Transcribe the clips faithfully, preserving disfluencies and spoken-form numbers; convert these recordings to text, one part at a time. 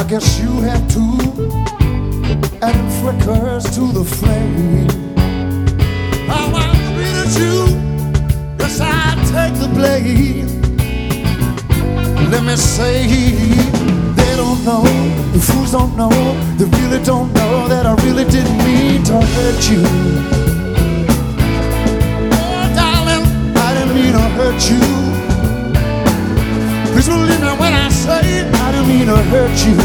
guess you have too, adding flickers to the flame. How I treated you, yes, I take the blame. Let me say, they don't know, the fools don't know, they really don't know that I really didn't mean to hurt you. Oh, darling, I didn't mean to hurt you. Please believe me when I say I didn't mean to hurt you.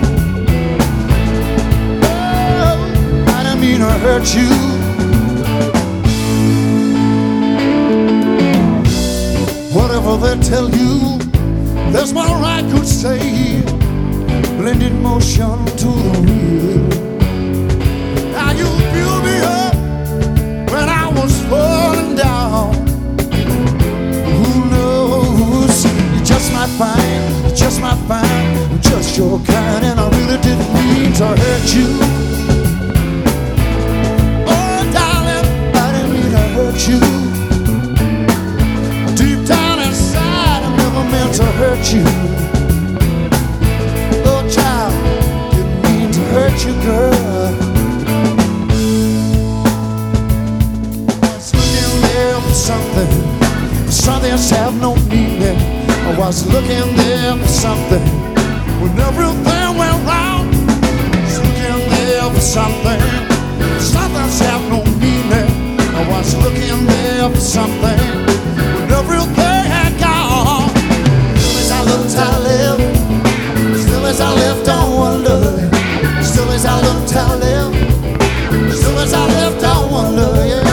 Oh, I didn't mean to hurt you. Whatever they tell you, there's more I could say. Blended motion to the wheel. Now you built me up when I was falling down. Who knows? You just might find, you just might find, I'm just your kind, and I really didn't mean to hurt you. Oh, darling, I didn't mean to hurt you. Deep down inside, I never meant to hurt you. Oh, child, didn't mean to hurt you, girl. I was looking there for something, for something else have no meaning. I was looking there for something when everything went wrong. I was looking there for something, something else have no meaning. I was looking there for something when everything had gone. Still as I looked, I lived. Still as I left, I wonder. Still as I looked, I lived. Still as I left, I wonder. Yeah.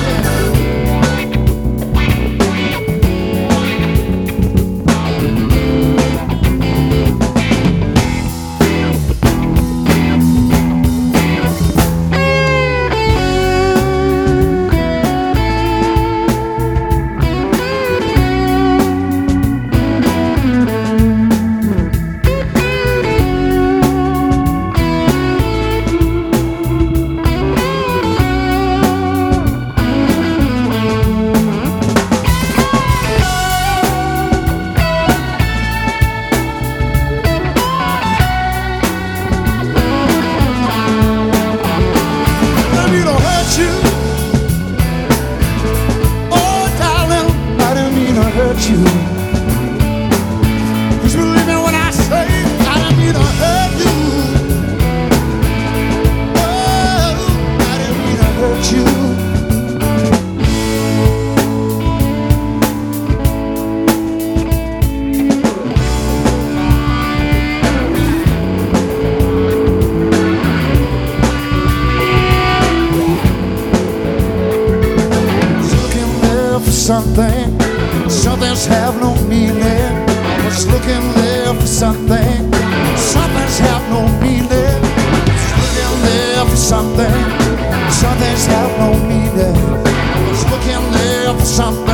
You. Please believe me when I say I didn't mean to hurt you. Oh, I didn't mean to hurt you. I was looking there for something. Something's have no meaning. I was looking there for something. Something's have no meaning. I was looking there for something. Something's have no meaning. I was looking there for something.